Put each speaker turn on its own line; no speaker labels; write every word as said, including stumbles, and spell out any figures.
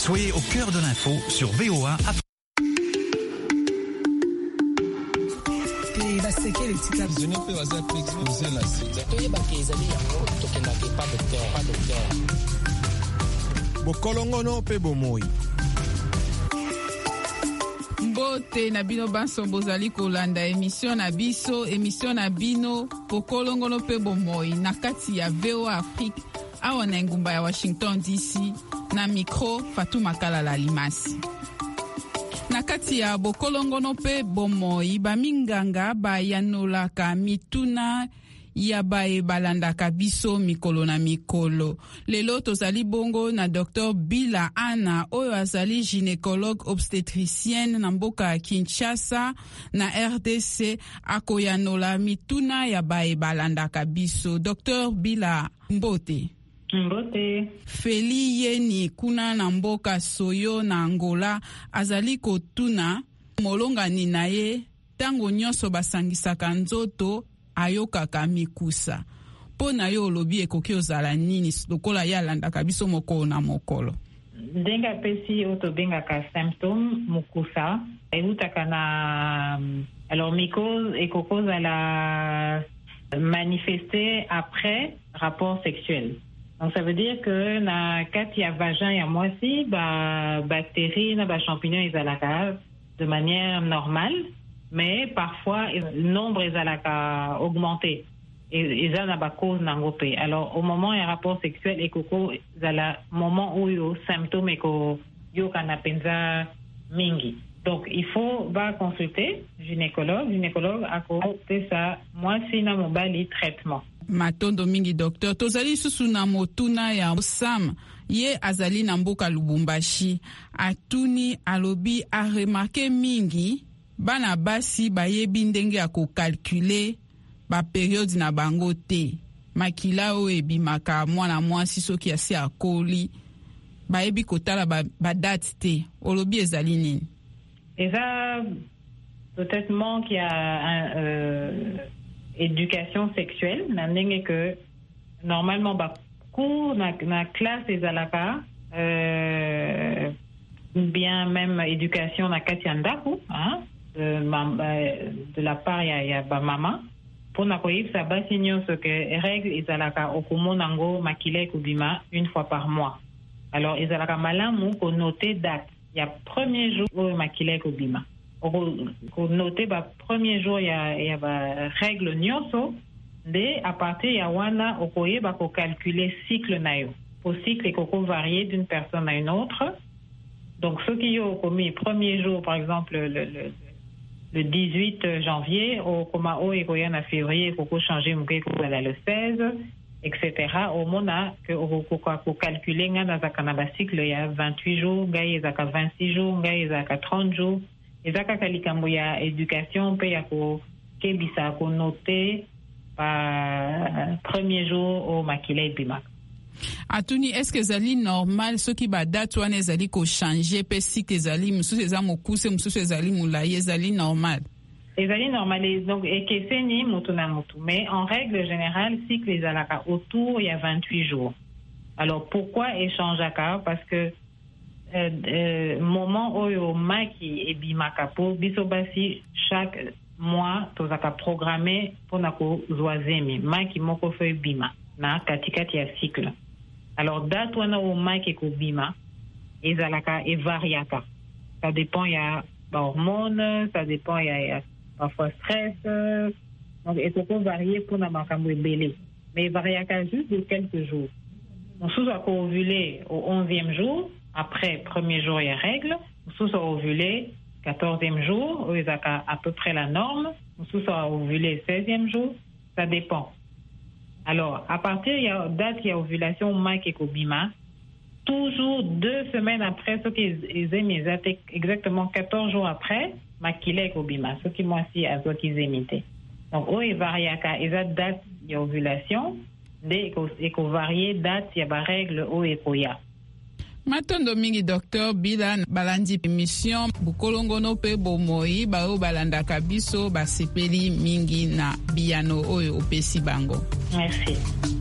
Soyez au cœur de l'info sur V O A.
Bokolongono pe bomoi.
Mbote na bino banso bozali kolanda émission na biso émission na bino bokolongono pe bomoi na kati ya V O A Afrique awa na ngumba ya Washington D C na micro Fatuma Kalala Limasi. Na kati ya bokolongono pe bomoi baminganga bayanolaka mituna ya bae balandaka biso mikolo na mikolo. Lelo tozali bongo na docteur Bila Ana oyo azali gynécologue obstétricienne na mboka ya Kinshasa na R D C akoyanola mituna ya bae balandaka biso. docteur Bila, mbote.
Mbote.
Feli Yeni kuna na mboka Soyo na Angola azali kotuna molongani na ye tango nyonso basangisaka nzoto ayokaka mikusa. Po na yo olobi ekoki ozala nini lokola ya landaka biso mokolo na mokolo?
Denga pesi otobengaka symptôme mukusa eutaka na alors mycose ekokoza la manifester après rapport sexuel. Donc ça veut dire que na kati ya vagin ya mwasi ba bactéries na ba champignons ezalaka de manière normale, mais parfois le nombre ezalaka augmenté et eza na ba cause nango pe. Alors au moment ya rapport sexuel ekoko zala moment où yo symptôme eko yo kana penza mingi. Donc il faut ba consulter gynécologue gynécologue ako pesa mwasi na mobali traitement.
Matondo mingi docteur tozali susu na motuna ya Sam ye azali na mboka Lubumbashi atuni alobi a remarqué mingi bana basi bayebi ndenge ya kokalkule ba periode na bango te makila o ebimaka mwana mwasi soki asi akoli bayebi kotala ba, ba date te olobi ezali nini?
Eza peut-être manque ya un euh, éducation sexuelle na ndenge que normalement ba cours na, na classe ezalaka euh, bien même éducation na kati ya ndako hein, de, de la part ya, ya ba mama pona koyebisa basi nyonso ke règle ezalaka okomona ngo makila ekobima une fois par mois. Alors ezalaka malamu ko noter date ya premier jour oyo makila ekobima. Ko noter ba premier jour ya ya ba règle nyonso de à partir ya wana okoyeba ko calculer cycle na yo. Au cycle ekoko varier d'une personne à une autre. Donc ceux qui ont commis premier jour par exemple le, le, le dix-huit janvier au koma o ekoya na février ekoko changer muke ko le seize et cetera. Au mona que ko calculer nga na zakana ba cycle ya vingt-huit jours, ngai ezaka vingt-six jours, ngai ezaka trente jours. Ezaka kalikambo ya éducation pe ya ko kebisa ko noter pa premier jour au makila ebima.
Atuni, est-ce que zali normal ce qui ba date wana ezali ko changer pe si que zali mususu eza mokuse mususu ezali mulaye ezali normal?
Ezali normal donc ekeseni mutu na mutu, mais en règle générale cycle ezalaka autour il y a vingt-huit jours. Alors pourquoi échangeaka? Parce que Euh, euh, moment oyo maki ebimaka po biso basi chaque mois tozaka programmé pona ko zoazemi maki moko fe bima na katikati ya cycle. Alors date wana o maki ko bima ezalaka e variaka. Ça dépend ya ba hormones, ça dépend ya, ya parfois stress. Euh, donc et peut varier pona makambo ebele. Mais variaka juste de quelques jours. On sous a ovulé au onzième jour. Après, premier jour, il y a règle. Nous sommes ovulés, quatorzième jour, où il y a à peu près la norme. Nous sommes ovulés, seizième jour. Ça dépend. Alors, à partir de la date, il y a ovulation, Mike et Kobima. Toujours deux semaines après, ce qu'ils aiment, exactement quatorze jours après, Makila et Kobima. Ce qui, moi, aussi, à ce qu'ils imitaient. Donc, où il varie à la date, il y a ovulation. Dès qu'on varie, date, il y a la règle, où il y a.
Matondo mingi docteur Bila balandi émission bukolongono pe bomoi bao balanda kabiso basepeli mingi na biano oyo opesi bango.
Merci.